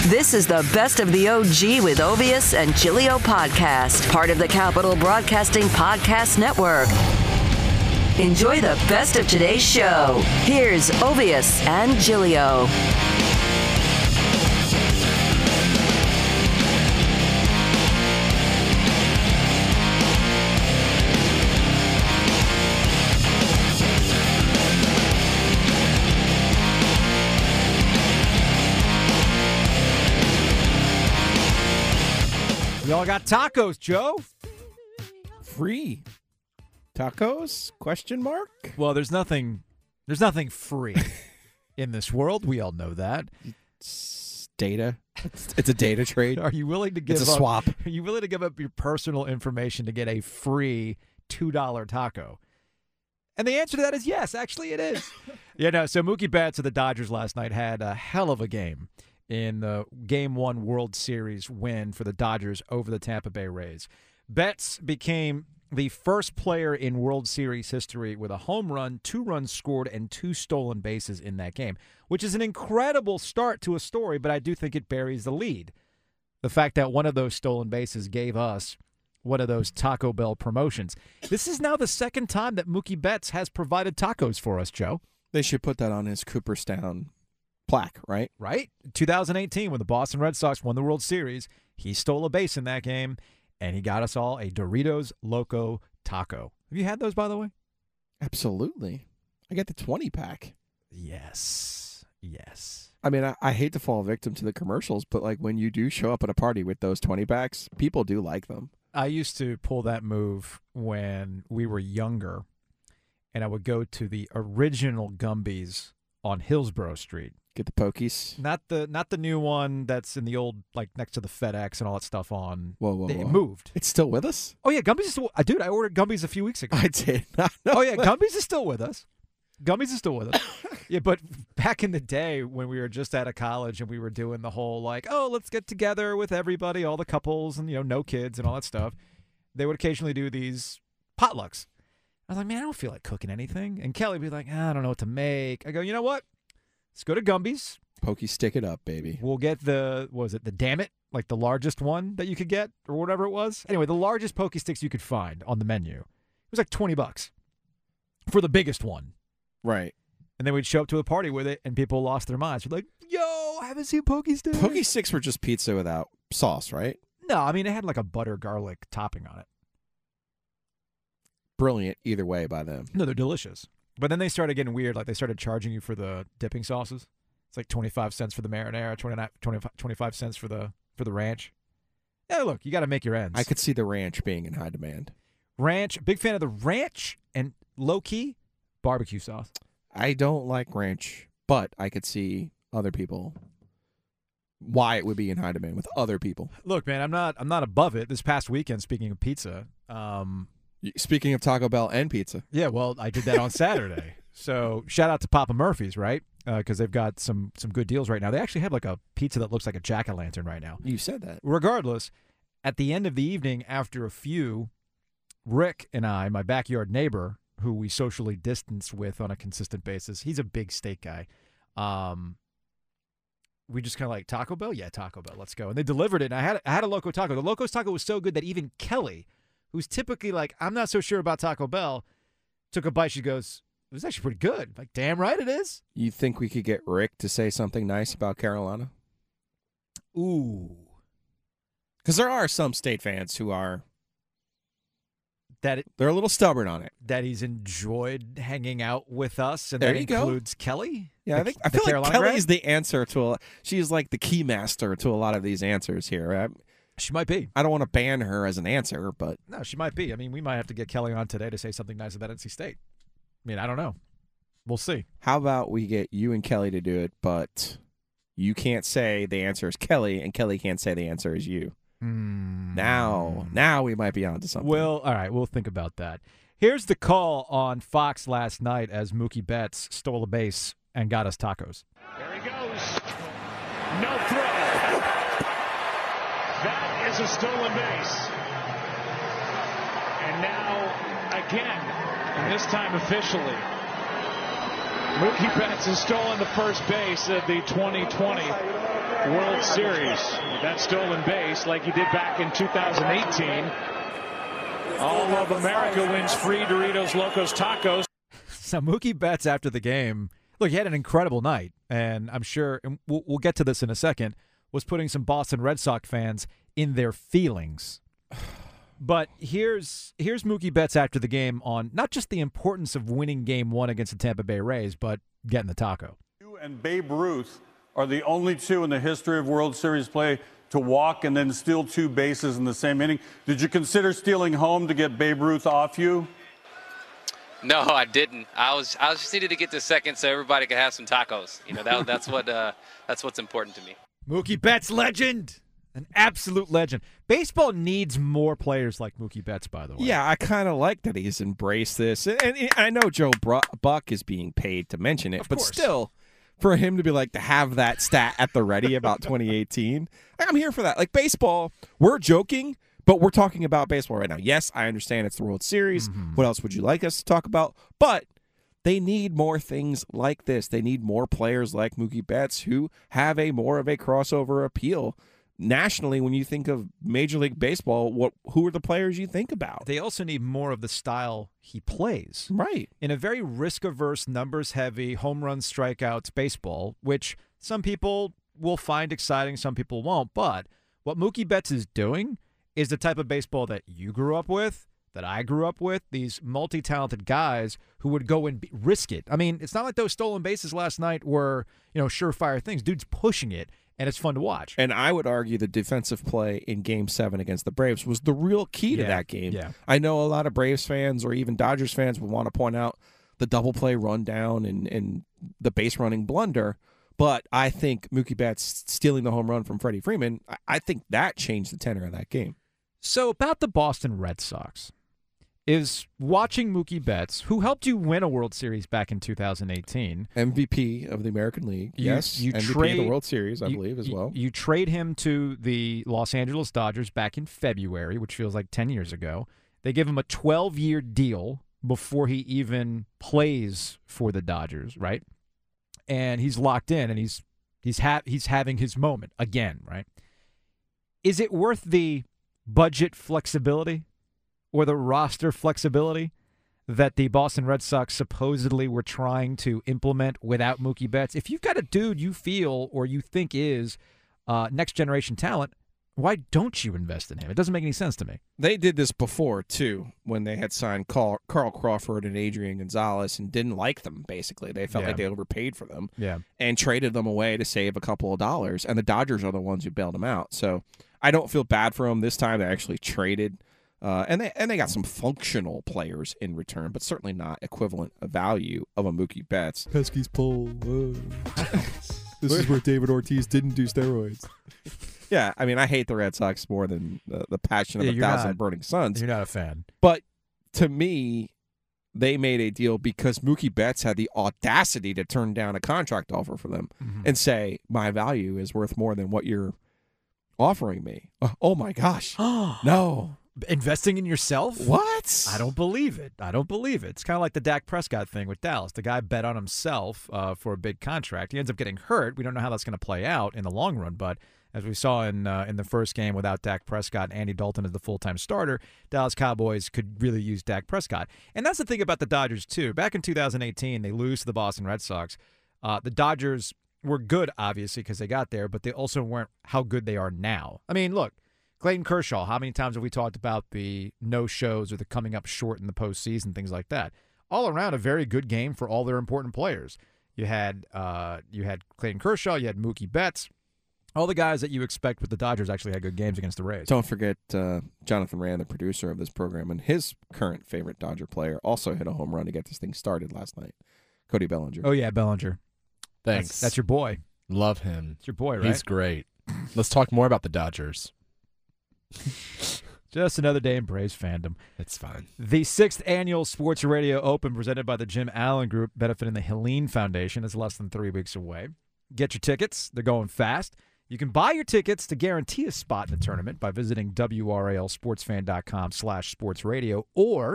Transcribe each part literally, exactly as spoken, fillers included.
This is the Best of the O G with Ovius and Giglio podcast, part of the Capital Broadcasting Podcast Network. Enjoy the best of today's show. Here's Ovius and Giglio. We all got tacos, Joe. Free tacos? Question mark. Well, there's nothing, there's nothing free in this world. We all know that. It's data. It's, it's a data trade. Are you willing to give It's a up, swap. Are you willing to give up your personal information to get a free two dollar taco? And the answer to that is yes. Actually, it is. Yeah. No. So Mookie Betts of the Dodgers last night had a hell of a game in the Game One World Series win for the Dodgers over the Tampa Bay Rays. Betts became the first player in World Series history with a home run, two runs scored, and two stolen bases in that game, which is an incredible start to a story, but I do think it buries the lead. The fact that one of those stolen bases gave us one of those Taco Bell promotions. This is now the second time that Mookie Betts has provided tacos for us, Joe. They should put that on his Cooperstown plaque, right? Right? twenty eighteen, when the Boston Red Sox won the World Series, he stole a base in that game, and he got us all a Doritos Loco Taco. Have you had those, by the way? Absolutely. I get the twenty pack. Yes. Yes. I mean, I, I hate to fall victim to the commercials, but like when you do show up at a party with those twenty packs, people do like them. I used to pull that move when we were younger, and I would go to the original Gumby's on Hillsborough Street. Get the Pokies. Not the not the new one that's in the old, like, next to the FedEx and all that stuff on. Whoa, whoa, It whoa. moved. It's still with us? Oh, yeah, Gumby's is still. Uh, dude, I ordered Gumby's a few weeks ago. I did not know. Oh, yeah, that. Gumby's is still with us. Gumby's is still with us. Yeah, but back in the day when we were just out of college and we were doing the whole, like, oh, let's get together with everybody, all the couples and, you know, no kids and all that stuff, they would occasionally do these potlucks. I was like, man, I don't feel like cooking anything. And Kelly would be like, ah, I don't know what to make. I go, you know what? Let's go to Gumby's. Pokey, stick it up, baby. We'll get the, what was it, the Damn It? Like the largest one that you could get or whatever it was. Anyway, the largest Pokey Sticks you could find on the menu. It was like twenty bucks for the biggest one. Right. And then we'd show up to a party with it, and people lost their minds. We're like, yo, I haven't seen Pokey Sticks. Pokey sticks were just pizza without sauce, right? No, I mean, it had like a butter garlic topping on it. Brilliant either way by them. No, they're delicious. But then they started getting weird. Like, they started charging you for the dipping sauces. It's like twenty-five cents for the marinara, twenty-nine, twenty-five, twenty-five cents for the for the ranch. Yeah, look, you got to make your ends. I could see the ranch being in high demand. Ranch, big fan of the ranch and low-key barbecue sauce. I don't like ranch, but I could see other people why it would be in high demand with other people. Look, man, I'm not I'm not above it. This past weekend, speaking of pizza, um, Speaking of Taco Bell and pizza. yeah, well, I did that on Saturday. So shout out to Papa Murphy's, right? Because uh, they've got some some good deals right now. They actually have like a pizza that looks like a jack-o'-lantern right now. You said that. Regardless, at the end of the evening, after a few, Rick and I, my backyard neighbor, who we socially distance with on a consistent basis, he's a big steak guy. Um, we just kind of like, Taco Bell? Yeah, Taco Bell. Let's go. And they delivered it. And I had I had a Loco Taco. The Loco's Taco was so good that even Kelly, who's typically like, I'm not so sure about Taco Bell, took a bite. She goes, it was actually pretty good. Like, damn right it is. You think we could get Rick to say something nice about Carolina? Ooh. Because there are some state fans who are, That it, they're a little stubborn on it. that he's enjoyed hanging out with us, and There that you go. includes Kelly. Yeah, The- I think the I feel like Carolina Kelly's grad? the answer to a. She's like the key master to a lot of these answers here. I, She might be. I don't want to ban her as an answer, but No, she might be. I mean, we might have to get Kelly on today to say something nice about N C State. I mean, I don't know. We'll see. how about we get you and Kelly to do it, but you can't say the answer is Kelly, and Kelly can't say the answer is you. Mm. Now, now we might be onto something. Well, all right. We'll think about that. Here's the call on Fox last night as Mookie Betts stole a base and got us tacos. There he goes. No throw. That is a stolen base. And now, again, and this time officially, Mookie Betts has stolen the first base of the twenty twenty World Series. That stolen base, like he did back in two thousand eighteen. All of America wins free Doritos Locos Tacos. So Mookie Betts after the game, look, he had an incredible night, and I'm sure, and we'll, we'll get to this in a second, was putting some Boston Red Sox fans in their feelings. But here's here's Mookie Betts after the game on not just the importance of winning Game One against the Tampa Bay Rays, but getting the taco. You and Babe Ruth are the only two in the history of World Series play to walk and then steal two bases in the same inning. Did you consider stealing home to get Babe Ruth off you? No, I didn't. I was I was just needed to get to second so everybody could have some tacos. You know, that that's what uh, that's what's important to me. Mookie Betts, legend. An absolute legend. Baseball needs more players like Mookie Betts, by the way. Yeah, I kind of like that he's embraced this. And, and I know Joe Bru- Buck is being paid to mention it, Of but course. still, for him to be like, to have that stat at the ready about twenty eighteen, I'm here for that. Like, baseball, we're joking, but we're talking about baseball right now. Yes, I understand it's the World Series. Mm-hmm. What else would you like us to talk about? But they need more things like this. They need more players like Mookie Betts who have a more of a crossover appeal. Nationally, when you think of Major League Baseball, what who are the players you think about? They also need more of the style he plays. Right. In a very risk-averse, numbers-heavy, home runs, strikeouts baseball, which some people will find exciting, some people won't. But what Mookie Betts is doing is the type of baseball that you grew up with, that I grew up with, these multi-talented guys who would go and be, risk it. I mean, it's not like those stolen bases last night were, you know, surefire things. Dude's pushing it, and it's fun to watch. And I would argue the defensive play in Game seven against the Braves was the real key to Yeah, that game. yeah. I know a lot of Braves fans or even Dodgers fans would want to point out the double play rundown and, and the base running blunder, but I think Mookie Betts stealing the home run from Freddie Freeman, I, I think that changed the tenor of that game. So about the Boston Red Sox is watching Mookie Betts, who helped you win a World Series back in two thousand eighteen. M V P of the American League, You- yes. you M V P trade- of the World Series, I you- believe, as you- well. You trade him to the Los Angeles Dodgers back in February, which feels like ten years ago. They give him a twelve-year deal before he even plays for the Dodgers, right? And he's locked in, and he's he's ha- he's having his moment again, right? Is it worth the budget flexibility or the roster flexibility that the Boston Red Sox supposedly were trying to implement without Mookie Betts? If you've got a dude you feel or you think is uh, next-generation talent, why don't you invest in him? It doesn't make any sense to me. They did this before, too, when they had signed Carl, Carl Crawford and Adrian Gonzalez and didn't like them, basically. They felt Yeah. like they overpaid for them Yeah. and traded them away to save a couple of dollars, and the Dodgers are the ones who bailed them out. So I don't feel bad for them this time. They actually traded, uh, and they and they got some functional players in return, but certainly not equivalent of value of a Mookie Betts. Pesky's pull. This is where David Ortiz didn't do steroids. Yeah, I mean, I hate the Red Sox more than the, the passion of Yeah, a you're thousand not- burning suns. You're not a fan. But to me, they made a deal because Mookie Betts had the audacity to turn down a contract offer for them Mm-hmm. and say, my value is worth more than what you're offering me. Uh, oh, my gosh. No. Investing in yourself? What? I don't believe it. I don't believe it. It's kind of like the Dak Prescott thing with Dallas. The guy bet on himself uh, for a big contract. He ends up getting hurt. We don't know how that's going to play out in the long run, but as we saw in uh, in the first game without Dak Prescott, Andy Dalton as the full-time starter, Dallas Cowboys could really use Dak Prescott. And that's the thing about the Dodgers, too. Back in two thousand eighteen, they lose to the Boston Red Sox. Uh, the Dodgers were good, obviously, because they got there, but they also weren't how good they are now. I mean, look, Clayton Kershaw, how many times have we talked about the no-shows or the coming up short in the postseason, things like that? All around, a very good game for all their important players. You had uh, you had Clayton Kershaw, you had Mookie Betts. All the guys that you expect with the Dodgers actually had good games against the Rays. Don't forget uh, Jonathan Rand, the producer of this program, and his current favorite Dodger player also hit a home run to get this thing started last night. Cody Bellinger. Oh, yeah, Bellinger. Thanks. That's, that's your boy. Love him. It's your boy, right? He's great. Let's talk more about the Dodgers. Just another day in Braves fandom. It's fine. The sixth annual Sports Radio Open presented by the Jim Allen Group, benefiting the Helene Foundation, is less than three weeks away. Get your tickets. They're going fast. You can buy your tickets to guarantee a spot in the tournament by visiting W R A L sports fan dot com slash sports radio, or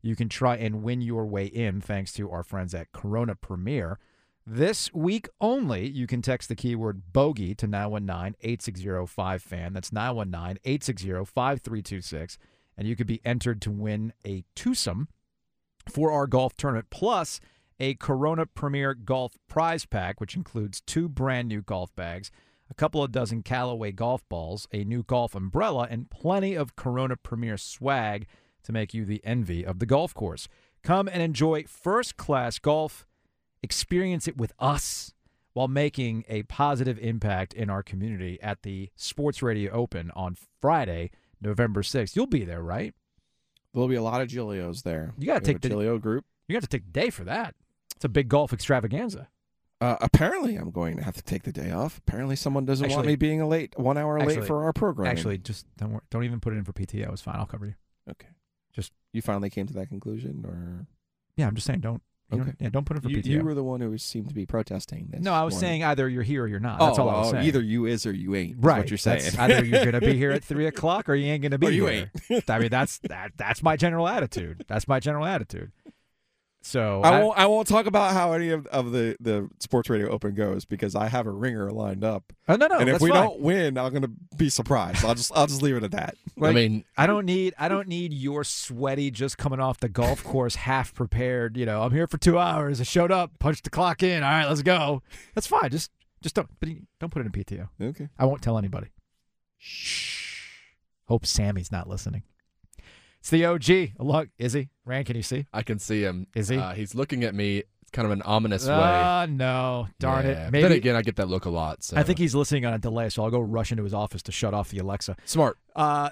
you can try and win your way in thanks to our friends at Corona Premier. This week only, you can text the keyword bogey to nine one nine, eight six zero, five fan. That's nine one nine, eight six zero, five three two six. And you could be entered to win a twosome for our golf tournament, plus a Corona Premier Golf prize pack, which includes two brand new golf bags, a couple of dozen Callaway golf balls, a new golf umbrella, and plenty of Corona Premier swag to make you the envy of the golf course. Come and enjoy first-class golf. Experience it with us while making a positive impact in our community at the Sports Radio Open on Friday, November sixth. You'll be there, right? There'll be a lot of Giglios there. You got to take the Giglio group. You got to take the day for that. It's a big golf extravaganza. Uh, apparently, I'm going to have to take the day off. Apparently, someone doesn't Actually- want me being a late one hour Actually- late for our program. Actually, just don't wor- don't even put it in for P T O. It's fine. I'll cover you. okay. just- you finally came to that conclusion, or Yeah, I'm just saying don't. You Okay. don't- yeah, don't put it in for you, P T O. you were the one who seemed to be protesting this. no, I was morning. saying either you're here or you're not. Oh, That's all I was oh, saying. either you is or you ain't. Is right. what you're saying. That's either you're going to be here at three o'clock or you ain't going to be Or you here. I mean, that's that. That's my general attitude. That's my general attitude. So I won't. I won't talk about how any of, of the, the Sports Radio Open goes because I have a ringer lined up. Oh, no, no, and if that's we fine. don't win, I'm gonna be surprised. I'll just I'll just leave it at that. Like, I mean, I don't need I don't need your sweaty just coming off the golf course half prepared, you know, I'm here for two hours, I showed up, punched the clock in, all right, let's go. That's fine. Just just don't but don't put it in P T O. Okay. I won't tell anybody. Shh. Hope Sammy's not listening. It's the O G. Look, is he? Rand, can you see? I can see him. Is he? Uh, he's looking at me kind of an ominous way. Ah, no. Darn Yeah, it. but Maybe then again, I get that look a lot. So I think he's listening on a delay, so I'll go rush into his office to shut off the Alexa. smart. Uh,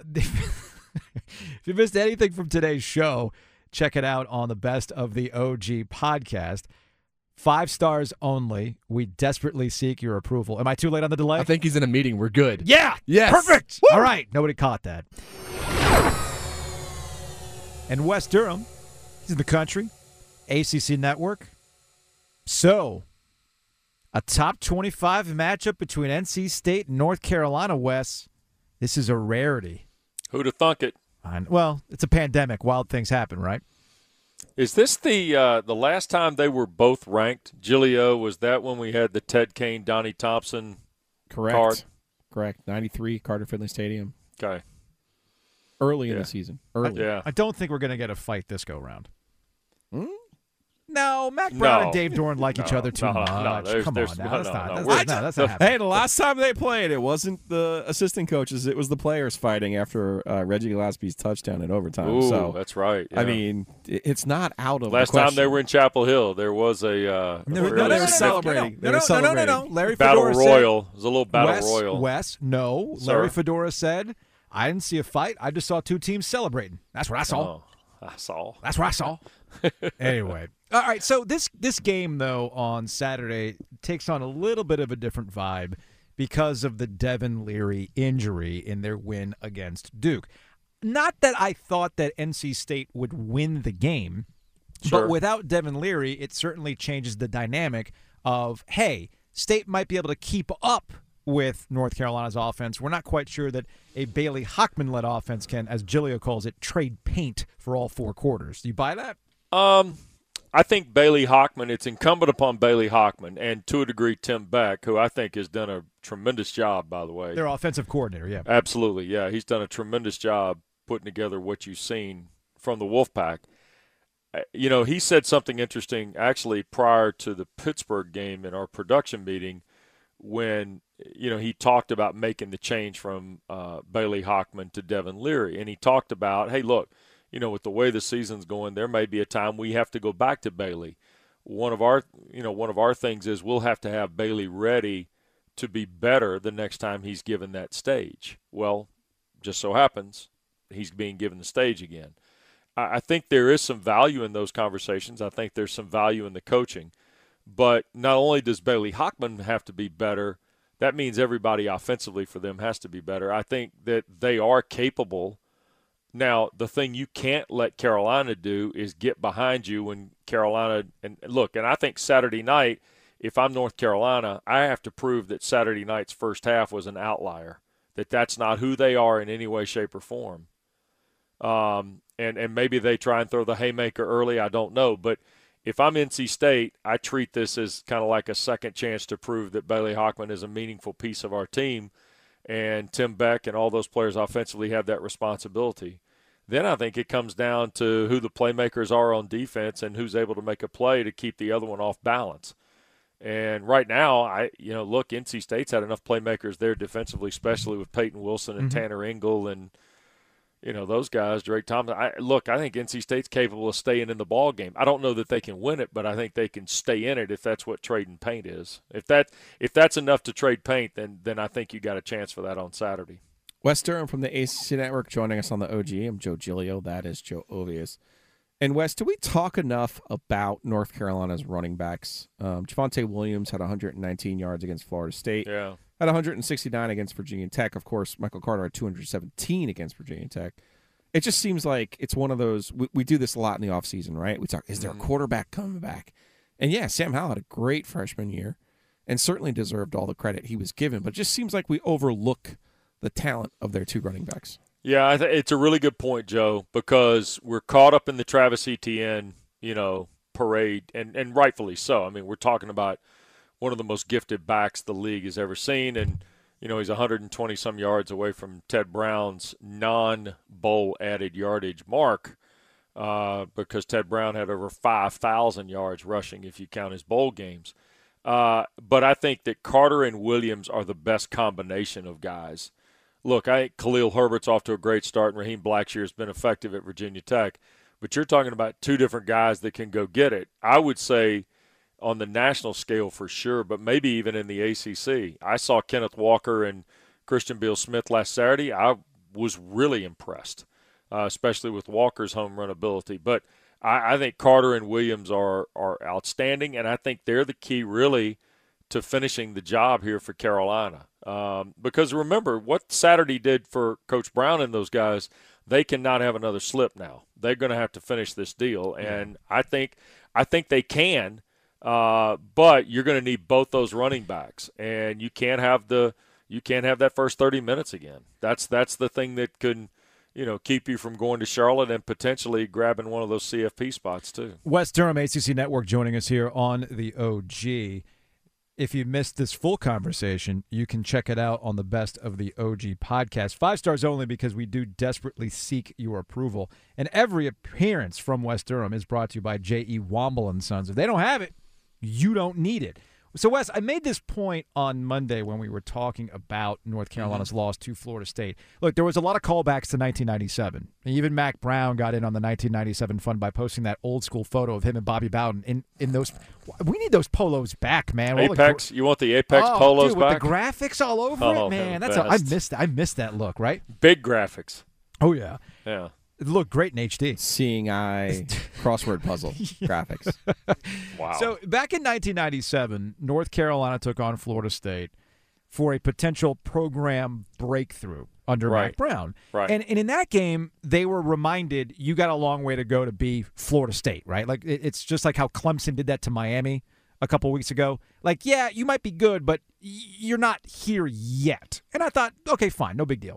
if you missed anything from today's show, check it out on the Best of the O G podcast. Five stars only. We desperately seek your approval. Am I too late on the delay? I think he's in a meeting. We're good. Yeah. Yes. Perfect. Woo! All right. Nobody caught that. And West Durham is in the country. A C C Network. So, a top twenty-five matchup between N C State and North Carolina, Wes. This is a rarity. Who'd have thunk it? And, well, it's a pandemic. Wild things happen, right? Is this the uh, the last time they were both ranked? Giglio, was that when we had the Ted Kane, Donnie Thompson Correct. card? Correct. ninety-three Carter Finley Stadium. Okay. Early in Yeah. the season. Early. Yeah. I don't think we're going to get a fight this go round. Hmm? No, Mac Brown No. and Dave Dorn like each No, other too no, much. no, there's- Come there's- on now. no, That's no, not, no, that's, we're- not, no, that's not happening. Hey, the last time they played, it wasn't the assistant coaches; it was the players fighting after uh, Reggie Gillespie's touchdown in overtime. Ooh, so that's right. I yeah. mean, it- it's not out of last the time they question. were in Chapel Hill, there was a uh, No, a no, fairly no, no, no, celebrating. No, They no, were no, no, no, no. celebrating. Larry battle Fedora royal. It was a little said, battle Wes, royal. Wes, no. Sir? Larry Fedora said, I didn't see a fight. I just saw two teams celebrating. That's what I saw. Oh, I saw. That's what I saw. Anyway. All right, so this this game, though, on Saturday takes on a little bit of a different vibe because of the Devin Leary injury in their win against Duke. Not that I thought that N C State would win the game, Sure. but without Devin Leary, it certainly changes the dynamic of, hey, State might be able to keep up with North Carolina's offense. We're not quite sure that a Bailey Hockman-led offense can, as Giglio calls it, trade paint for all four quarters. Do you buy that? Um, I think Bailey Hockman, it's incumbent upon Bailey Hockman and to a degree Tim Beck, who I think has done a tremendous job, by the way. Their offensive coordinator, yeah. Absolutely, yeah. He's done a tremendous job putting together what you've seen from the Wolfpack. Uh, You know, he said something interesting actually prior to the Pittsburgh game in our production meeting when, you know, he talked about making the change from uh, Bailey Hockman to Devin Leary. And he talked about, hey, look, you know, with the way the season's going, there may be a time we have to go back to Bailey. One of our, you know, one of our things is we'll have to have Bailey ready to be better the next time he's given that stage. Well, just so happens he's being given the stage again. I, I think there is some value in those conversations. I think there's some value in the coaching. But not only does Bailey Hockman have to be better, that means everybody offensively for them has to be better. I think that they are capable. Now, the thing you can't let Carolina do is get behind you when Carolina – and look, and I think Saturday night, if I'm North Carolina, I have to prove that Saturday night's first half was an outlier, that that's not who they are in any way, shape, or form. Um, and, and maybe they try and throw the haymaker early. I don't know. But if I'm N C State, I treat this as kind of like a second chance to prove that Bailey Hockman is a meaningful piece of our team, and Tim Beck and all those players offensively have that responsibility. Then I think it comes down to who the playmakers are on defense and who's able to make a play to keep the other one off balance. And right now, I you know, look, N C State's had enough playmakers there defensively, especially with Peyton Wilson and mm-hmm. Tanner Engel and, you know, those guys, Drake Thompson. I, look, I think N C State's capable of staying in the ball game. I don't know that they can win it, but I think they can stay in it if that's what trading paint is. If that if that's enough to trade paint, then then I think you got a chance for that on Saturday. Wes Durham from the A C C Network joining us on the O G. I'm Joe Giglio. That is Joe Ovius. And, Wes, do we talk enough about North Carolina's running backs? Um, Javonte Williams had one hundred nineteen yards against Florida State. Yeah. Had one hundred sixty-nine against Virginia Tech. Of course, Michael Carter had two hundred seventeen against Virginia Tech. It just seems like it's one of those we, – we do this a lot in the offseason, right? We talk, is there a quarterback coming back? And, yeah, Sam Howell had a great freshman year and certainly deserved all the credit he was given. But it just seems like we overlook the talent of their two running backs. Yeah, I th- it's a really good point, Joe, because we're caught up in the Travis Etienne, you know, parade, and, and rightfully so. I mean, we're talking about one of the most gifted backs the league has ever seen, and, you know, he's one hundred twenty-some yards away from Ted Brown's non-bowl added yardage mark uh, because Ted Brown had over five thousand yards rushing if you count his bowl games. Uh, but I think that Carter and Williams are the best combination of guys. Look, I think Khalil Herbert's off to a great start, and Raheem Blackshear has been effective at Virginia Tech. But you're talking about two different guys that can go get it. I would say on the national scale for sure, but maybe even in the A C C. I saw Kenneth Walker and Christian Beal-Smith last Saturday. I was really impressed, uh, especially with Walker's home run ability. But I, I think Carter and Williams are are outstanding, and I think they're the key really to finishing the job here for Carolina. Um, because remember, what Saturday did for Coach Brown and those guys, they cannot have another slip now. They're going to have to finish this deal, and I think I think they can, uh, but you're going to need both those running backs, and you can't have the you can't have that first thirty minutes again. That's that's the thing that could, you know, keep you from going to Charlotte and potentially grabbing one of those C F P spots too. Wes Durham, A C C Network, joining us here on the O G. If you missed this full conversation, you can check it out on the Best of the O G podcast. Five stars only, because we do desperately seek your approval. And every appearance from Wes Durham is brought to you by J E. Womble and Sons. If they don't have it, you don't need it. So, Wes, I made this point on Monday when we were talking about North Carolina's mm-hmm. loss to Florida State. Look, there was a lot of callbacks to nineteen ninety-seven. Even Mac Brown got in on the nineteen ninety-seven fun by posting that old-school photo of him and Bobby Bowden in, in those. We need those polos back, man. Apex, the, you want the Apex oh, polos dude, back? With the graphics all over oh, it, man. That's a, I missed that. I missed that look, right? Big graphics. Oh, yeah. Yeah. It looked great in H D. Seeing eye crossword puzzle yeah. graphics. Wow. So back in nineteen ninety-seven, North Carolina took on Florida State for a potential program breakthrough under right. Mac Brown. Right. And, and in that game, they were reminded you got a long way to go to be Florida State, right? Like it, it's just like how Clemson did that to Miami a couple weeks ago. Like, yeah, you might be good, but you're not here yet. And I thought, okay, fine, no big deal.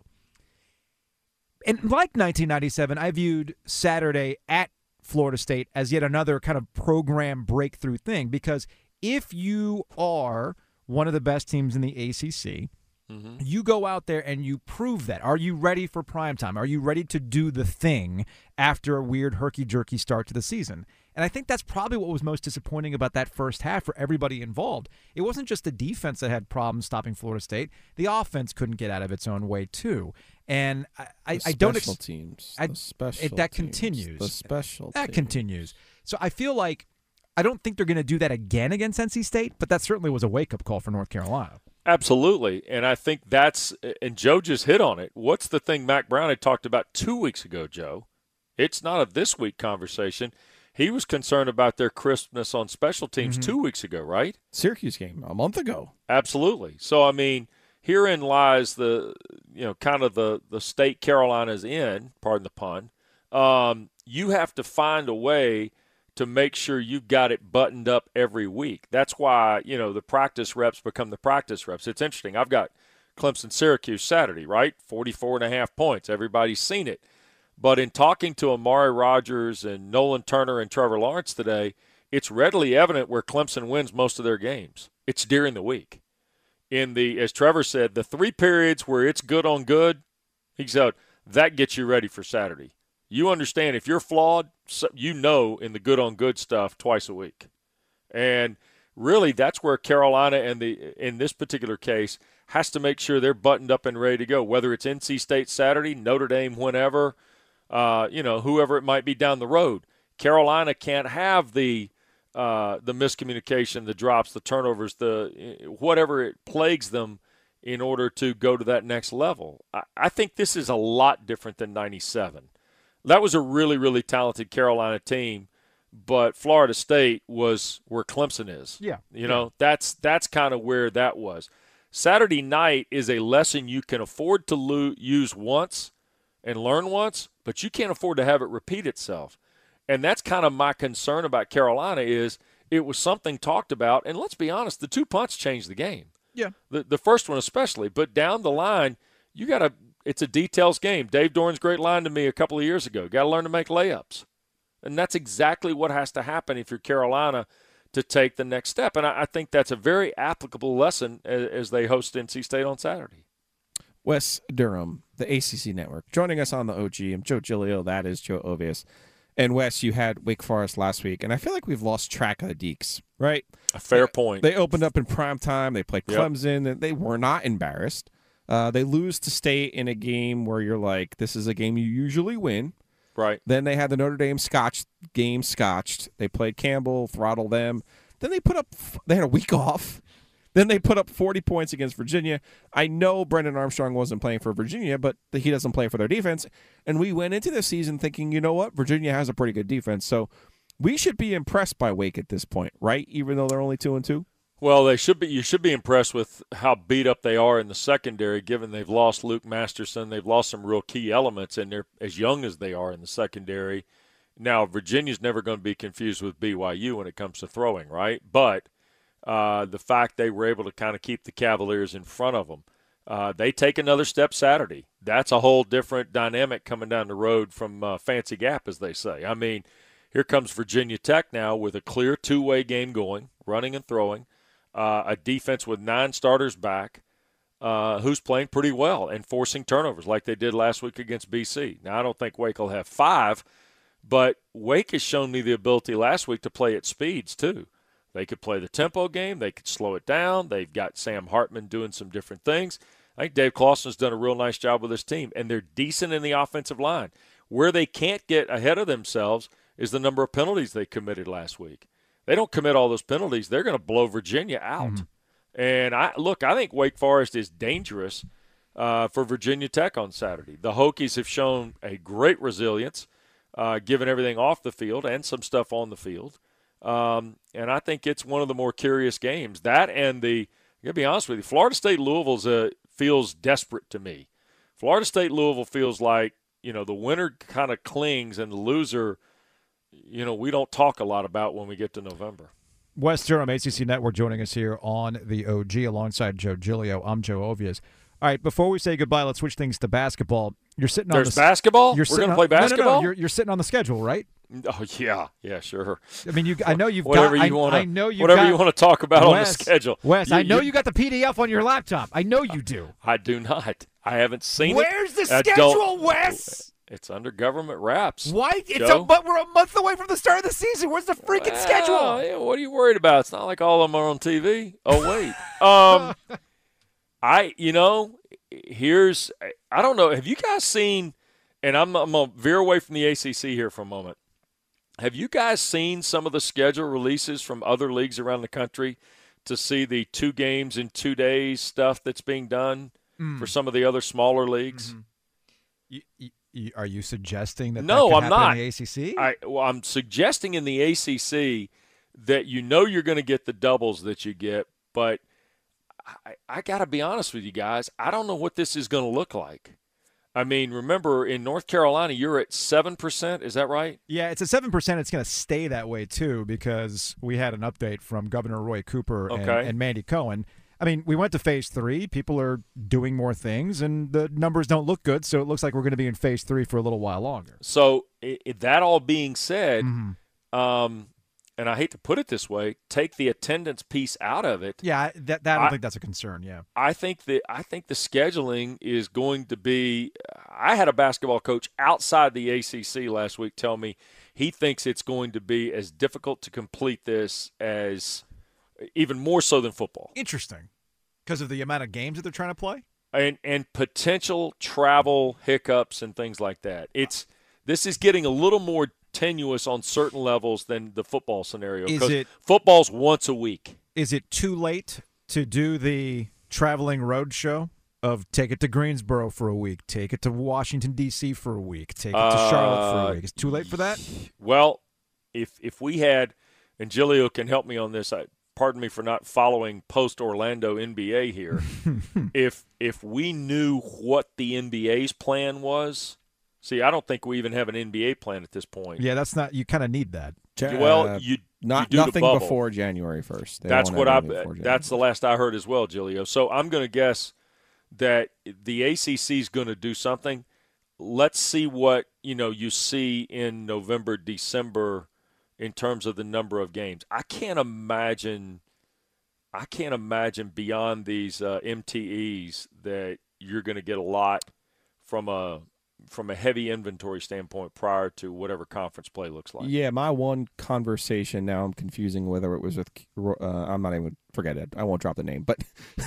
And like nineteen ninety-seven, I viewed Saturday at Florida State as yet another kind of program breakthrough thing, because if you are one of the best teams in the A C C, mm-hmm. you go out there and you prove that. Are you ready for primetime? Are you ready to do the thing after a weird herky-jerky start to the season? And I think that's probably what was most disappointing about that first half for everybody involved. It wasn't just the defense that had problems stopping Florida State. The offense couldn't get out of its own way, too. And I, I, I don't special ex- teams. I, the special it, that teams. continues. The special that teams. continues. So I feel like I don't think they're going to do that again against N C State, but that certainly was a wake-up call for North Carolina. Absolutely. And I think that's – and Joe just hit on it. What's the thing Mac Brown had talked about two weeks ago, Joe? It's not a this week conversation. He was concerned about their crispness on special teams mm-hmm. two weeks ago, right? Syracuse game a month ago. Absolutely. So, I mean, herein lies the, you know, kind of the, the state Carolina's in, pardon the pun. Um, you have to find a way to make sure you've got it buttoned up every week. That's why, you know, the practice reps become the practice reps. It's interesting. I've got Clemson-Syracuse Saturday, right? forty-four and a half points. Everybody's seen it. But in talking to Amari Rogers and Nolan Turner and Trevor Lawrence today, it's readily evident where Clemson wins most of their games. It's during the week. In the, as Trevor said, the three periods where it's good on good, he said, that gets you ready for Saturday. You understand if you're flawed, you know in the good on good stuff twice a week. And really that's where Carolina and the in this particular case has to make sure they're buttoned up and ready to go, whether it's N C State Saturday, Notre Dame whenever, uh, you know, whoever it might be down the road. Carolina can't have the uh, the miscommunication, the drops, the turnovers, the whatever it plagues them in order to go to that next level. I, I think this is a lot different than ninety-seven. That was a really, really talented Carolina team, but Florida State was where Clemson is. Yeah. You know, yeah. that's that's kind of where that was. Saturday night is a lesson you can afford to lo- use once and learn once, but you can't afford to have it repeat itself. And that's kind of my concern about Carolina is it was something talked about, and let's be honest, the two punts changed the game. Yeah. The the first one especially, but down the line, you got to it's a details game. Dave Doran's great line to me a couple of years ago, got to learn to make layups. And that's exactly what has to happen if you're Carolina to take the next step. And I, I think that's a very applicable lesson as, as they host N C State on Saturday. Wes Durham, the A C C Network, joining us on the O G. I'm Joe Giglio. That is Joe Ovius. And Wes, you had Wake Forest last week, and I feel like we've lost track of the Deeks, right? A fair they, point. They opened up in prime time. They played Yep. Clemson, and they were not embarrassed. Uh, they lose to State in a game where you're like, this is a game you usually win. Right. Then they had the Notre Dame Scotch game scotched. They played Campbell, throttled them. Then they put up – they had a week off. Then they put up forty points against Virginia. I know Brendan Armstrong wasn't playing for Virginia, but he doesn't play for their defense. And we went into the season thinking, you know what? Virginia has a pretty good defense. So we should be impressed by Wake at this point, right? Even though they're only two and two? Well, they should be. You should be impressed with how beat up they are in the secondary, given they've lost Luke Masterson. They've lost some real key elements, and they're as young as they are in the secondary. Now, Virginia's never going to be confused with B Y U when it comes to throwing, right? But uh, the fact they were able to kind of keep the Cavaliers in front of them, uh, they take another step Saturday. That's a whole different dynamic coming down the road from uh, Fancy Gap, as they say. I mean, here comes Virginia Tech now with a clear two-way game going, running and throwing. Uh, a defense with nine starters back uh, who's playing pretty well and forcing turnovers like they did last week against B C. Now, I don't think Wake will have five, but Wake has shown me the ability last week to play at speeds too. They could play the tempo game. They could slow it down. They've got Sam Hartman doing some different things. I think Dave Clawson's done a real nice job with this team, and they're decent in the offensive line. Where they can't get ahead of themselves is the number of penalties they committed last week. They don't commit all those penalties, they're going to blow Virginia out. Mm-hmm. And, I look, I think Wake Forest is dangerous uh, for Virginia Tech on Saturday. The Hokies have shown a great resilience, uh, given everything off the field and some stuff on the field. Um, and I think it's one of the more curious games. That and the – I'm going to be honest with you, Florida State-Louisville uh, feels desperate to me. Florida State-Louisville feels like, you know, the winner kind of clings and the loser – you know, we don't talk a lot about when we get to November. Wes Durham, A C C Network, joining us here on the O G alongside Joe Giglio. I'm Joe Ovias. All right, before we say goodbye, let's switch things to basketball. You're sitting on There's the basketball? You're We're going to play no, basketball? No, no, no. You're, you're sitting on the schedule, right? Oh, yeah. Yeah, sure. I mean, you. I know you've whatever got. You wanna, I, I know you. Whatever got, you want to talk about Wes, on the schedule. Wes, you, I know you, you got the P D F on your laptop. I know you do. I do not. I haven't seen Where's it. Where's the I schedule, don't, Wes? It's under government wraps. Why? It's Joe? a, but we're a month away from the start of the season. Where's the freaking well, schedule? Yeah, what are you worried about? It's not like all of them are on T V. Oh, wait. um, I, you know, here's, I don't know. Have you guys seen, and I'm, I'm going to veer away from the A C C here for a moment. Have you guys seen some of the schedule releases from other leagues around the country to see the two games in two days stuff that's being done mm. for some of the other smaller leagues? Mm-hmm. You, you, are you suggesting that no, that could I'm happen not. in the A C C? I, well, I'm suggesting in the A C C that you know you're going to get the doubles that you get, but I, I got to be honest with you guys. I don't know what this is going to look like. I mean, remember, in North Carolina, you're at seven percent. Is that right? Yeah, it's at seven percent. It's going to stay that way, too, because we had an update from Governor Roy Cooper and, okay. and Mandy Cohen. I mean, we went to phase three. People are doing more things, and the numbers don't look good, so it looks like we're going to be in phase three for a little while longer. So it, it, that all being said, Mm-hmm. um, and I hate to put it this way, take the attendance piece out of it. Yeah, that, that I don't I- think that's a concern, yeah. I think that I think the scheduling is going to be. I had a basketball coach outside the A C C last week tell me he thinks it's going to be as difficult to complete this as, even more so than football, Interesting. Because of the amount of games that they're trying to play? and and potential travel hiccups and things like that. It's this is getting a little more tenuous on certain levels than the football scenario. Is 'cause it- football's once a week? Is it too late to do the traveling road show of take it to Greensboro for a week, take it to Washington, D C for a week, take it to Charlotte for Uh, a week? Is it too late for that? Well, if if we had, and Gilio can help me on this. I, pardon me for not following post Orlando N B A here. if if we knew what the N B A's plan was, see, I don't think we even have an N B A plan at this point. Yeah, that's not – you kind of need that. Well, Uh, you not you do the nothing bubble. before January first. They That's won't what have I. anything before January. That's the last I heard as well, Gilio. So I'm going to guess that the A C C is going to do something. Let's see what you know you see in November, December, in terms of the number of games. I can't imagine. I can't imagine beyond these uh, M T Es that you're going to get a lot from a from a heavy inventory standpoint prior to whatever conference play looks like. Yeah, my one conversation now, I'm confusing whether it was with, uh, I'm not even, forget it, I won't drop the name, but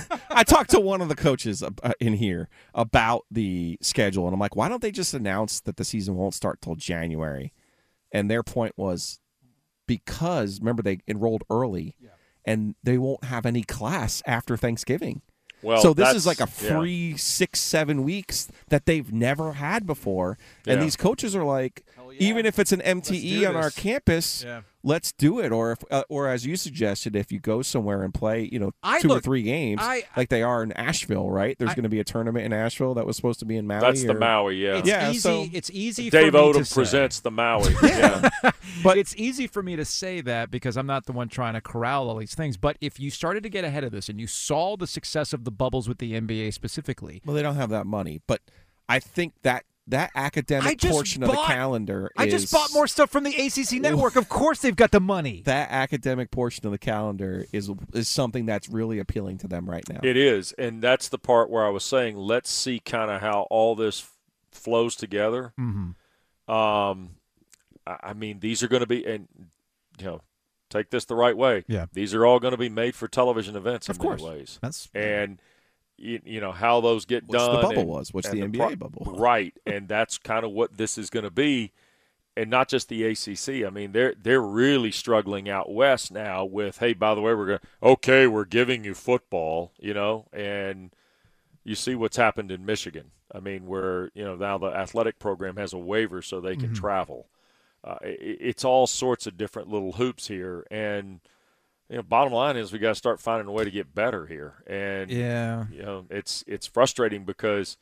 I talked to one of the coaches uh, in here about the schedule, and I'm like, why don't they just announce that the season won't start till January? And their point was because, remember, they enrolled early, yeah. and they won't have any class after Thanksgiving. Well, so this that's- is like a yeah. free six, seven weeks that they've never had before. And Yeah. these coaches are like, even if it's an M T E do on our this. campus, Yeah. let's do it. Or if, uh, or as you suggested, if you go somewhere and play, you know, I two or look- three games, I- like they are in Asheville, right? There's I- going to be a tournament in Asheville that was supposed to be in Maui. That's the or- Maui, yeah. It's Yeah, easy. so- it's easy Dave for me to Odom say. presents the Maui. yeah. But it's easy for me to say that because I'm not the one trying to corral all these things. But if you started to get ahead of this and you saw the success of the bubbles with the N B A specifically, Well, they don't have that money, but I think that that I academic just portion of the bought- calendar I is, just bought more stuff from the A C C network. Of course they've got the money. that academic portion of the calendar is is something that's really appealing to them right now. It is, and that's the part where I was saying, let's see kind of how all this f- flows together. Mm-hmm. Um, I I mean, these are going to be, and you know, take this the right way. Yeah. These are all going to be made for television events in Of course. many ways. That's And you, you know how those get Which done. the bubble and- was, which and the N B A pro- bubble. right? And that's kind of what this is going to be, and not just the A C C. I mean, they're they're really struggling out west now with, hey, by the way, we're going okay, we're giving you football, you know, and you see what's happened in Michigan. I mean, where you know now the athletic program has a waiver so they can Mm-hmm. travel. Uh, it, it's all sorts of different little hoops here, and you know, bottom line is we got to start finding a way to get better here. And yeah. you know, it's it's frustrating because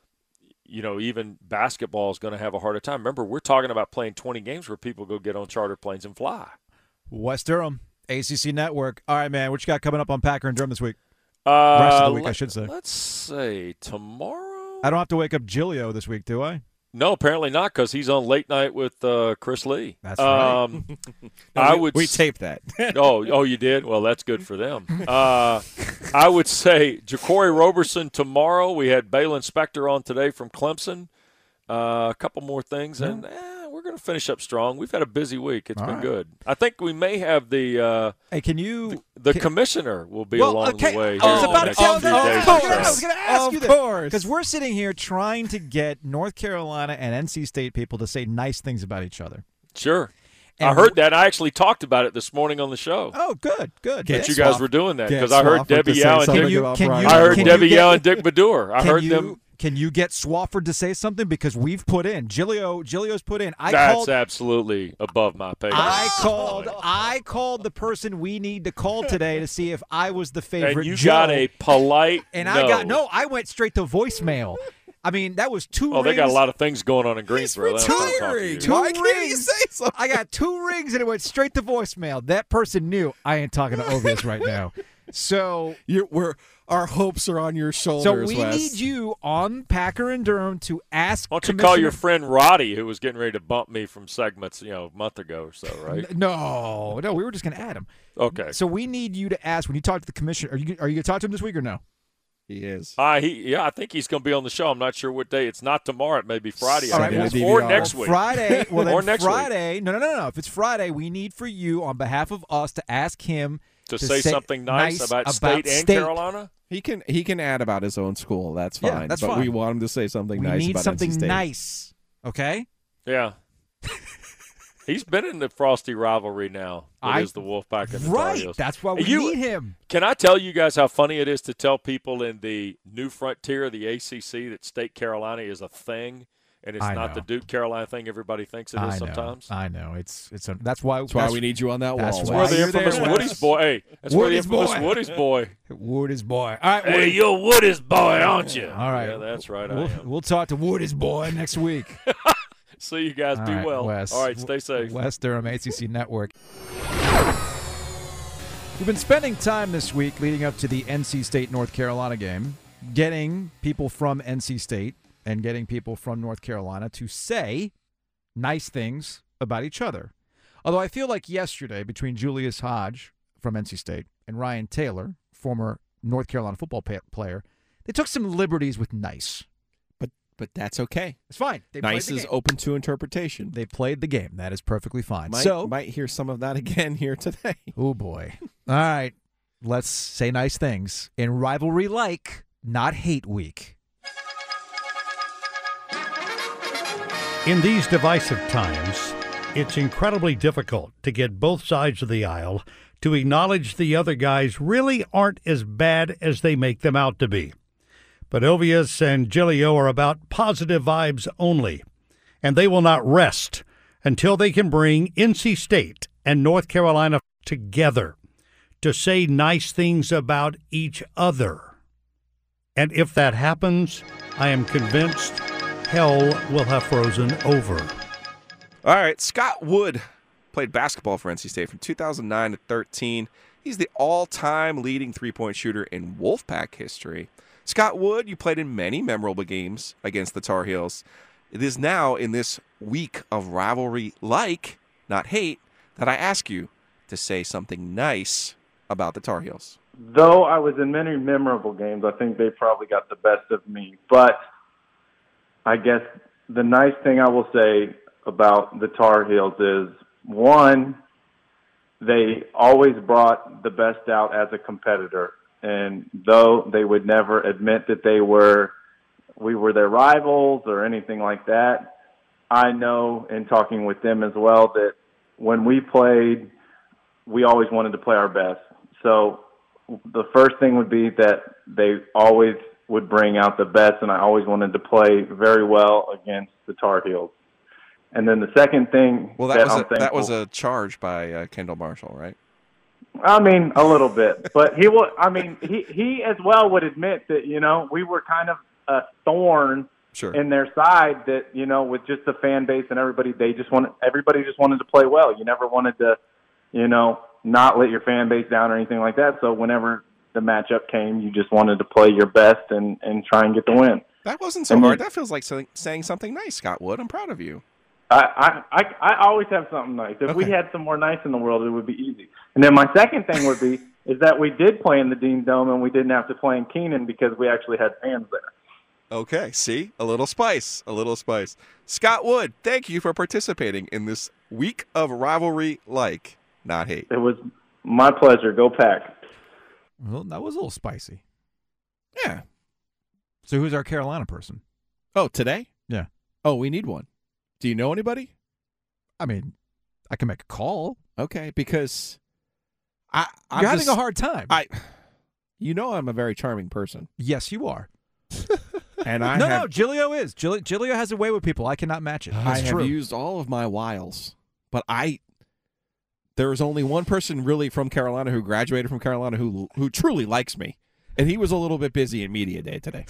you know even basketball is going to have a harder time. Remember, we're talking about playing twenty games where people go get on charter planes and fly. West Durham, A C C network. All right, man. What you got coming up on Packer and Durham this week? Uh, Rest of the week, I let- should say. Let's say tomorrow. I don't have to wake up Gilio this week, do I? No, apparently not, because he's on late night with uh, Chris Lee. That's right. Um, I we, would. we s- taped that. oh, oh, you did? Well, that's good for them. Uh, I would say Ja'Cory Roberson tomorrow. We had Balin Spector on today from Clemson. Uh, a couple more things, and eh, we're going to finish up strong. We've had a busy week. It's All been right. good. I think we may have the uh, Hey, can you? the can- commissioner will be Well, along okay, the way. I was here in about the to next tell few you. days Of or course, I so. was going to ask Of you that course. because we're sitting here trying to get North Carolina and N C State people to say nice things about each other. Sure. And I heard that. I actually talked about it this morning on the show. Oh, good, good. Get that Thanks. you guys Swaff- were doing that get because I heard Swafford to Debbie say Yow and something Can you- about can Brian you- I heard can Debbie get- Yow and Dick Bedour. I Can heard you, them. Can you get Swafford to say something because we've put in Gilio? Gilio's put in. I That's called. absolutely above my pay grade. I called. I called the person we need to call today to see if I was the favorite. and you Joe, got a polite and no. I got no. I went straight to voicemail. I mean, that was two. Oh, they got a rings. lot of things going on in Greensboro. That's what I'm talking to you. Two Why can't he rings. say something? I got two rings and it went straight to voicemail. That person knew I ain't talking to Ovius right now. So You're, we're our hopes are on your So shoulders. we Wes. need you on Packer and Durham to ask. Why don't you call your Commissioner- friend Roddy, who was getting ready to bump me from segments, you know, a month ago or so, right? No, no, we were just going to add him. Okay. So we need you to ask when you talk to the commissioner. Are you are you going to talk to him this week or no? He is. Uh, he, yeah, I think he's going to be on the show. I'm not sure what day. It's not tomorrow. It may be Friday. All I right, guess. well, or D V R. next week. Friday. Well, then Or next week. Friday. No, no, no, no. If it's Friday, we need for you on behalf of us to ask him To, say, something nice, nice about, about State and State. Carolina? He can he can add about his own school. That's fine. Yeah, that's but fine. we want him to say something We nice need about something N C State. nice. Okay. Yeah. He's been in the Frosty rivalry now. It I- is the Wolfpack and the Tar Right. Heels. That's why we You- need him. Can I tell you guys how funny it is to tell people in the new frontier of the A C C that State Carolina is a thing, and it's I not know. the Duke Carolina thing everybody thinks it is I know. sometimes? I know. It's it's a, that's why That's why we need you on that that's wall. why Where the you're there, infamous Wes. Woody's boy. Hey, that's where the Woody's infamous boy. Woody's boy. Woody's boy. All right. Hey, Woody. you're Woody's boy, aren't you? All right. Yeah, that's right. I We'll, am. we'll talk to Woody's boy next week. See you guys. All Be right, well. Wes. All right, stay safe. West Durham A C C Network. We've been spending time this week leading up to the N C State North Carolina game, getting people from N C State and getting people from North Carolina to say nice things about each other. Although I feel like yesterday, between Julius Hodge from N C State and Ryan Taylor, former North Carolina football pa- player, they took some liberties with nice. But but that's okay. It's fine. They played Nice the is game. open to interpretation. They played the game. That is perfectly fine. Might, so, might hear some of that again here today. oh boy. All right. Let's say nice things in rivalry like, not hate week. In these divisive times, it's incredibly difficult to get both sides of the aisle to acknowledge the other guys really aren't as bad as they make them out to be. But Ovius and Giglio are about positive vibes only, and they will not rest until they can bring N C State and North Carolina together to say nice things about each other. And if that happens, I am convinced hell will have frozen over. All right, Scott Wood played basketball for N C State from two thousand nine to thirteen. He's the all-time leading three-point shooter in Wolfpack history. Scott Wood, you played in many memorable games against the Tar Heels. It is now in this week of rivalry like, not hate, that I ask you to say something nice about the Tar Heels. Though I was in many memorable games, I think they probably got the best of me. But I guess the nice thing I will say about the Tar Heels is, one, they always brought the best out as a competitor. And though they would never admit that they were, we were their rivals or anything like that, I know in talking with them as well that when we played, we always wanted to play our best. So the first thing would be that they always would bring out the best, and I always wanted to play very well against the Tar Heels. And then the second thing Well, that, that was I'm a, that thankful- was a charge by uh, Kendall Marshall, right? I mean, a little bit, but he will. I mean, he he as well would admit that, you know, we were kind of a thorn Sure. in their side. That, you know, with just the fan base and everybody, they just wanted everybody just wanted to play well. You never wanted to, you know, not let your fan base down or anything like that. So whenever the matchup came, you just wanted to play your best and and try and get the win. That wasn't so And hard. then- That feels like saying, saying something nice, Scott Wood. I'm proud of you. I, I, I, I always have something nice. If we Okay. had some more nice in the world, it would be easy. And then my second thing would be is that we did play in the Dean Dome and we didn't have to play in Keenan because we actually had fans there. Okay, see? A little spice. A little spice. Scott Wood, thank you for participating in this week of rivalry like, not hate. It was my pleasure. Go Pack. Well, that was a little spicy. Yeah. So who's our Carolina person? Oh, today? Yeah. Oh, we need one. Do you know anybody? I mean, I can make a call. Okay, because I, I'm You're having just- a hard time. I, you know, I'm a very charming person, yes, you are. and I no, have, no, Giglio is. Giglio, Giglio has a way with people. I cannot match it. I It's have true. used all of my wiles, but I. There is only one person really from Carolina who graduated from Carolina who who truly likes me, and he was a little bit busy in media day today.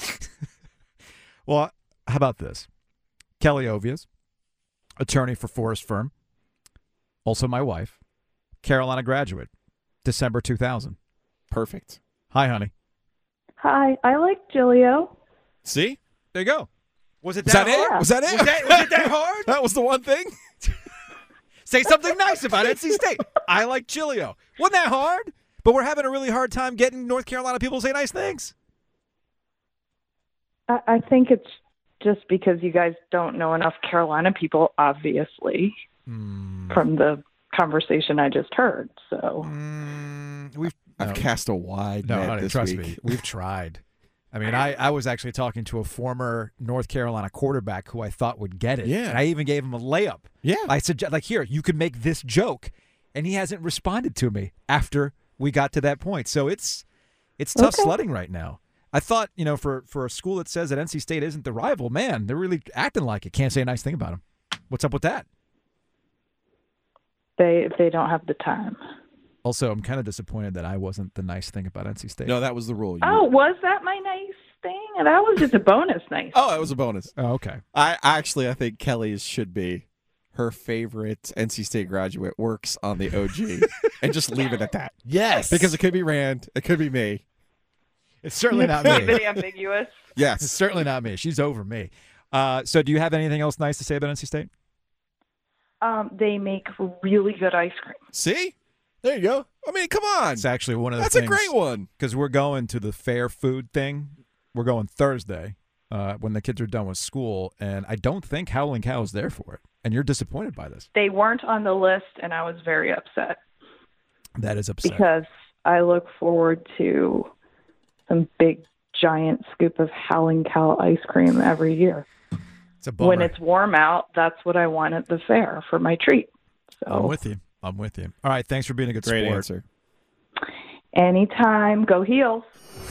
Well, how about this? Kelly Ovius, attorney for Forrest Firm, also my wife, Carolina graduate, December two thousand. Perfect. Hi, honey. Hi, I like Giglio. See? There you go. Was it Was that, that it? hard? Was that it? Was, that, was it that hard? That was the one thing? Say something nice about N C State. I like Giglio. Wasn't that hard? But we're having a really hard time getting North Carolina people to say nice things. I, I think it's just because you guys don't know enough Carolina people, obviously, mm. from the conversation I just heard. So mm, we've I've no, cast a wide no, net honey, this trust week. me, we've tried. I mean, I, I was actually talking to a former North Carolina quarterback who I thought would get it. Yeah. And I even gave him a layup. Yeah. I said, like, here, you could make this joke. And he hasn't responded to me after we got to that point. So it's it's tough Okay. sledding right now. I thought, you know, for, for a school that says that N C State isn't the rival, man, they're really acting like it. Can't say a nice thing about them. What's up with that? they they don't have the time. Also, I'm kind of disappointed that I wasn't the nice thing about N C State. No, that was the rule. You- Oh, was that my nice thing? That was just a bonus nice. Oh, it was a bonus. Oh, okay. I actually, I think Kelly's should be her favorite N C State graduate works on the O G, and just leave it at that. Yes. Because it could be Rand, it could be me. It's certainly not me. Pretty ambiguous. It's Yes. certainly not me. She's over me. Uh, so do you have anything else nice to say about N C State? Um, they make really good ice cream. See? There you go. I mean, come on. It's actually one of the That's a things. great one. Because we're going to the fair food thing. We're going Thursday uh, when the kids are done with school, and I don't think Howling Cow is there for it. And you're disappointed by this. They weren't on the list, and I was very upset That is upsetting. because I look forward to some big, giant scoop of Howling Cow ice cream every year. It's a bummer. When it's warm out, that's what I want at the fair for my treat. So I'm with you. I'm with you. All right. Thanks for being a good Great sport. answer. anytime, go Heels.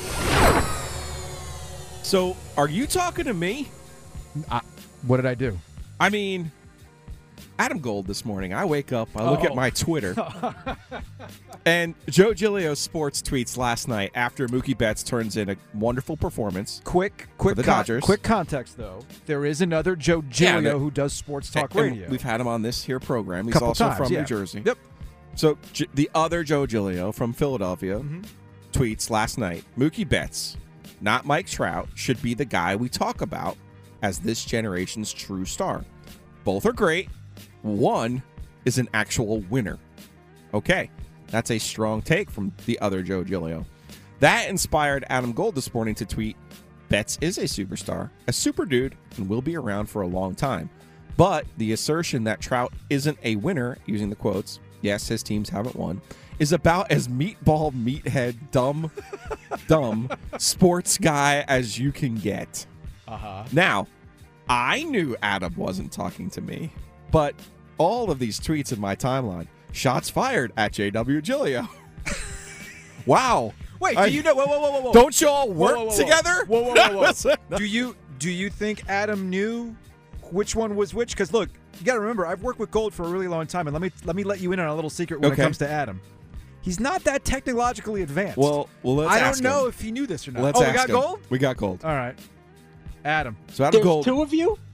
So, are you talking to me? I, what did I do? I mean, Adam Gold this morning. I wake up, I look Oh. at my Twitter, and Joe Giglio Sports tweets last night after Mookie Betts turns in a wonderful performance. Quick, quick, the con- Dodgers. quick context though. There is another Joe Yeah, Giglio that- who does sports talk And radio. We've had him on this here program. He's Couple also times, from yeah. New Jersey. Yep. So J- the other Joe Giglio from Philadelphia Mm-hmm. tweets last night, Mookie Betts, not Mike Trout, should be the guy we talk about as this generation's true star. Both are great. One is an actual winner. Okay, that's a strong take from the other Joe Giglio. That inspired Adam Gold this morning to tweet, Betts is a superstar, a super dude, and will be around for a long time. But the assertion that Trout isn't a winner, using the quotes, yes, his teams haven't won, is about as meatball, meathead, dumb, dumb sports guy as you can get. Uh-huh. Now, I knew Adam wasn't talking to me, but all of these tweets in my timeline, shots fired at J W Giglio. Wow. Wait, I- do you know? Whoa, whoa, whoa, whoa, whoa. Don't you all Whoa, work whoa, whoa, whoa. together? Whoa, whoa, whoa, whoa. do you do you think Adam knew which one was which? Because look, you got to remember, I've worked with Gold for a really long time, and let me let me let you in on a little secret when Okay. it comes to Adam. He's not that technologically advanced. Well, well, let's I don't ask know him. if he knew this or not. Let's oh, ask we got him. Gold. We got Gold. All right, Adam. So Adam There's Gold. two of you?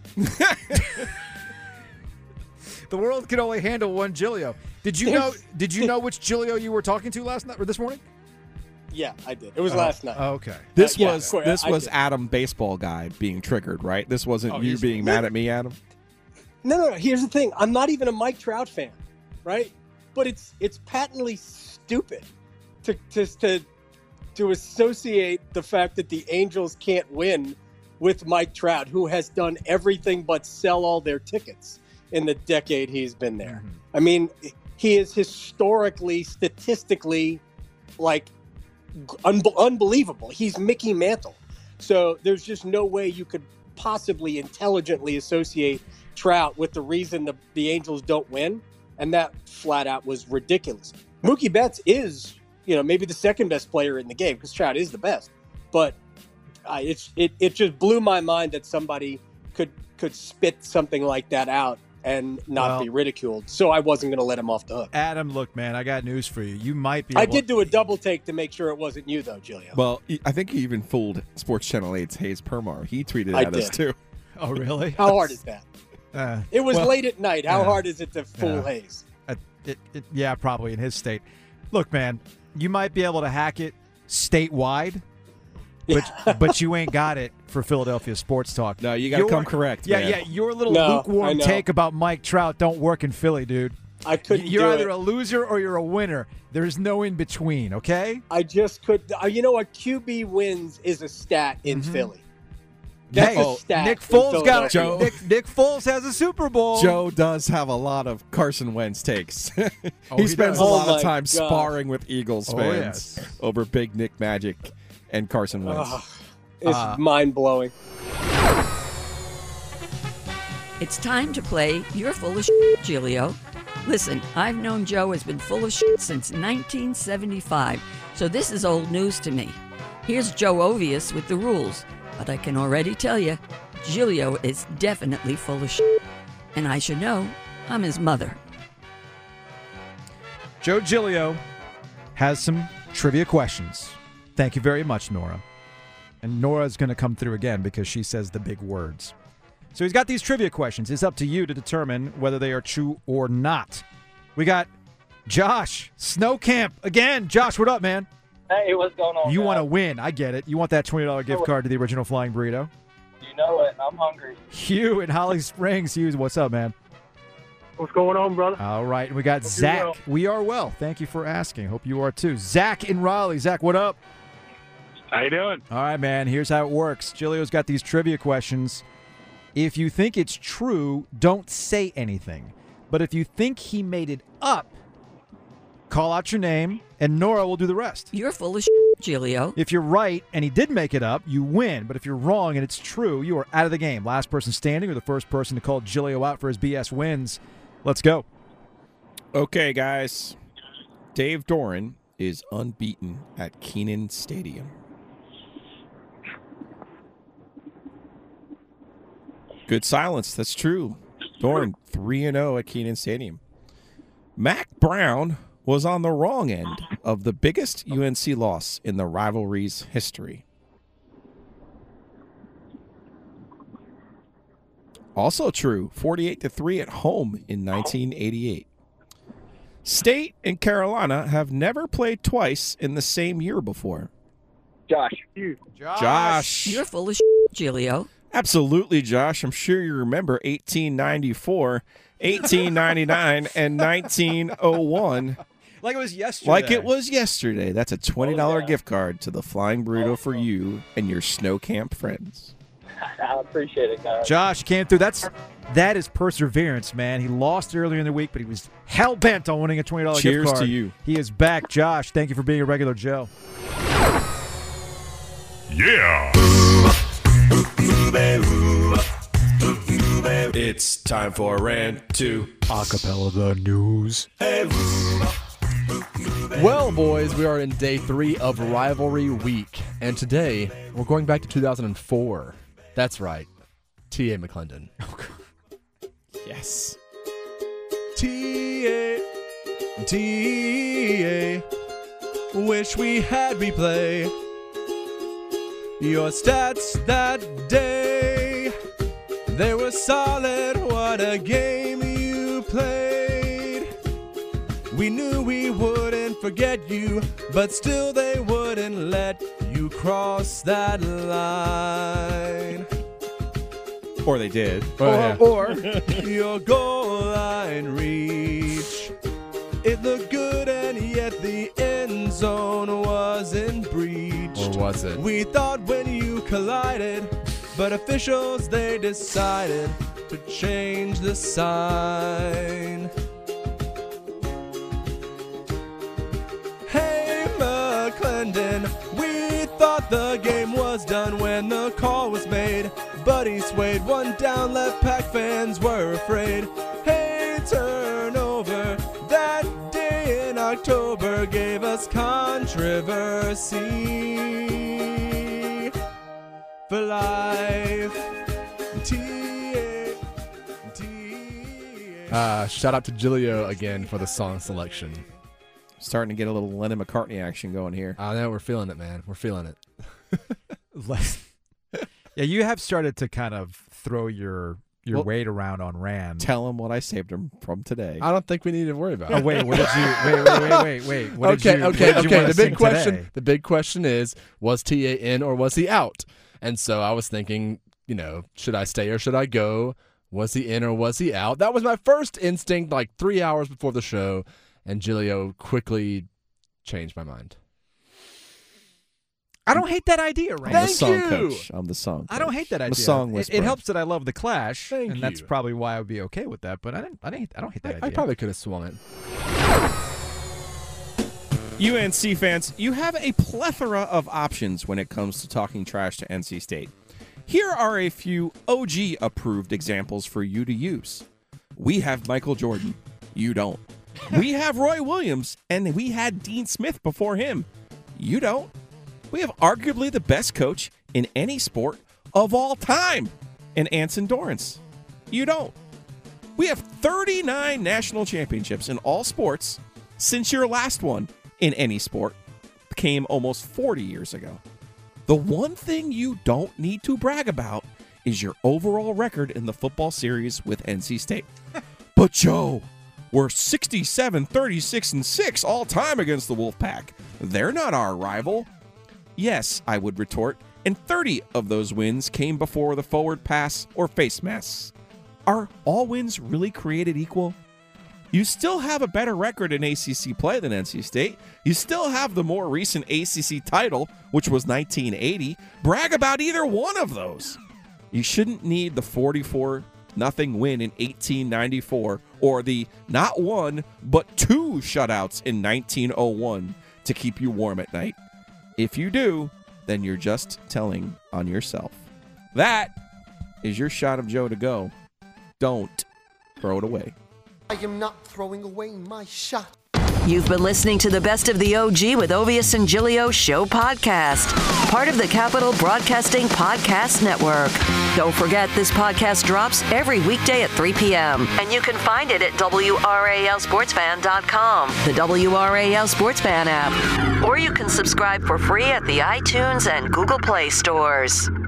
The world can only handle one Giglio. Did you know? Did you know which Giglio you were talking to last night or this morning? Yeah, I did. It was Oh, last night. oh, okay. This Uh, yeah, was of course, this I was did. Adam baseball guy being triggered, right? This wasn't Oh, you he's- being mad at me, Adam. No, no, no. Here's the thing. I'm not even a Mike Trout fan, right? But it's it's patently stupid to to to, to associate the fact that the Angels can't win with Mike Trout, who has done everything but sell all their tickets in the decade he's been there. Mm-hmm. I mean, he is historically, statistically, like un- unbelievable. He's Mickey Mantle. So there's just no way you could possibly intelligently associate Trout with the reason the, the Angels don't win. And that flat out was ridiculous. Mookie Betts is, you know, maybe the second best player in the game because Trout is the best. But uh, it's it, it just blew my mind that somebody could could spit something like that out and not Well- be ridiculed. So I wasn't going to let him off the hook. Adam, look, man, I got news for you. You might be. I able- did do a double take to make sure it wasn't you, though, Giglio. Well, he- I think he even fooled Sports Channel eight's Hayes Permar. He tweeted I at us did. too. Oh, really? How hard is that? Uh, It was well, late at night. How yeah. hard is it to fool Yeah. Hayes? uh, it, it, yeah, probably in his state. Look, man, you might be able to hack it statewide, but but you ain't got it for Philadelphia Sports Talk. No, you got to Your- come correct. Yeah, man. yeah. Your little No, I lukewarm know. take about Mike Trout don't work in Philly, dude. I couldn't You're do either it. a loser or you're a winner. There's no in between, okay? I just could. Uh, you know what? Q B wins is a stat in Mhm. Philly. That's Hey, a stat. Nick in Foles got Philadelphia. Nick, Nick Foles has a Super Bowl. Joe does have a lot of Carson Wentz takes. he, Oh, he spends does. a lot Oh of my time God. sparring with Eagles Oh, fans yes. over Big Nick Magic and Carson Wentz. Ugh, it's Uh, mind blowing. It's time to play You're Full of Shit, Giglio. Listen, I've known Joe has been full of shit since nineteen seventy-five, so this is old news to me. Here's Joe Ovius with the rules, but I can already tell you, Giglio is definitely full of shit. And I should know, I'm his mother. Joe Giglio has some trivia questions. Thank you very much, Nora. And Nora's going to come through again because she says the big words. So he's got these trivia questions. It's up to you to determine whether they are true or not. We got Josh, Snow Camp. Again, Josh, what up, man? Hey, what's going on? You guys? want to win. I get it. You want that twenty dollars gift card to the original Flying Burrito. You know it. I'm hungry. Hugh in Holly Springs. Hugh, what's up, man? What's going on, brother? All right. And we got Hope you're Zach. well. We are well. Thank you for asking. Hope you are too. Zach in Raleigh. Zach, what up? How you doing? All right, man. Here's how it works. Giglio's got these trivia questions. If you think it's true, don't say anything. But if you think he made it up, call out your name, and Nora will do the rest. You're full of shit, Giglio. If you're right and he did make it up, you win. But if you're wrong and it's true, you are out of the game. Last person standing or the first person to call Giglio out for his B S wins. Let's go. Okay, guys. Dave Doran is unbeaten at Kenan Stadium. Good silence. That's true. Doran three and oh at Kenan Stadium. Mac Brown was on the wrong end of the biggest U N C loss in the rivalry's history. Also true, forty-eight to three at home in nineteen eighty-eight. State and Carolina have never played twice in the same year before. Josh. Josh. You're full of shit, Giglio. Absolutely, Josh. I'm sure you remember eighteen ninety-four, eighteen ninety-nine, and nineteen oh one. Like it was yesterday. Like it was yesterday. That's a twenty dollars gift card to the Flying Burrito for you and your snow camp friends. I appreciate it, guys. Josh came through. That's that is perseverance, man. He lost earlier in the week, but he was hell bent on winning a twenty dollars gift Cheers card. to you. He is back, Josh. Thank you for being a regular Joe. Yeah. It's time for Rant two. Acapella the news. Well, boys, we are in day three of Rivalry Week, and today we're going back to two thousand four. That's right, T A McClendon. Yes. T A T A Wish we had replay your stats that day. They were solid. What a game you played. We knew we wouldn't forget you, but still they wouldn't let you cross that line. Or they did. Or, or your goal line reach. It looked good, and yet the end zone wasn't breached. Or was it? We thought when you collided, but officials, they decided to change the sign. Hey, McClendon, we thought the game was done when the call was made, but he swayed one down, left Pack fans were afraid. Hey, turnover, that day in October gave us controversy for life. T A T A Uh, shout out to Giglio again for the song selection. Starting to get a little Lennon McCartney action going here. I know, we're feeling it, man. We're feeling it. Yeah, you have started to kind of throw your your Well- weight around on Rand. Tell him what I saved him from today. I don't think we need to worry about Oh it. wait, what did you? Wait, wait, wait, wait, wait. What okay, did you, okay, what did you okay. wanna The sing big question. today? The big question is: was T A in or was he out? And so I was thinking, you know, should I stay or should I go? Was he in or was he out? That was my first instinct, like three hours before the show, and Giglio quickly changed my mind. I don't hate that idea, Rand. I'm the Thank song you. coach. I'm the song. I don't hate that I'm idea. a song it, whisperer. it helps that I love the Clash, Thank and that's you. probably why I would be okay with that. But I didn't. I didn't. I don't hate. I don't hate that I, idea. I probably could have swung it. U N C fans, you have a plethora of options when it comes to talking trash to N C State. Here are a few O G-approved examples for you to use. We have Michael Jordan. You don't. We have Roy Williams, and we had Dean Smith before him. You don't. We have arguably the best coach in any sport of all time in Anson Dorrance. You don't. We have thirty-nine national championships in all sports since your last one in any sport came almost forty years ago. The one thing you don't need to brag about is your overall record in the football series with N C State. But Joe, we're sixty-seven, thirty-six, and six all time against the Wolfpack. They're not our rival. Yes, I would retort, and thirty of those wins came before the forward pass or face masks. Are all wins really created equal? You still have a better record in A C C play than N C State. You still have the more recent A C C title, which was nineteen eighty. Brag about either one of those. You shouldn't need the forty-four nothing win in eighteen ninety-four or the not one, but two shutouts in nineteen oh one to keep you warm at night. If you do, then you're just telling on yourself. That is your shot of Joe to go. Don't throw it away. I am not throwing away my shot. You've been listening to the Best of the O G with Ovius and Giglio Show podcast, part of the Capital Broadcasting Podcast Network. Don't forget, this podcast drops every weekday at three p.m., and you can find it at W R A L sports fan dot com, the W R A L Sportsfan app, or you can subscribe for free at the iTunes and Google Play stores.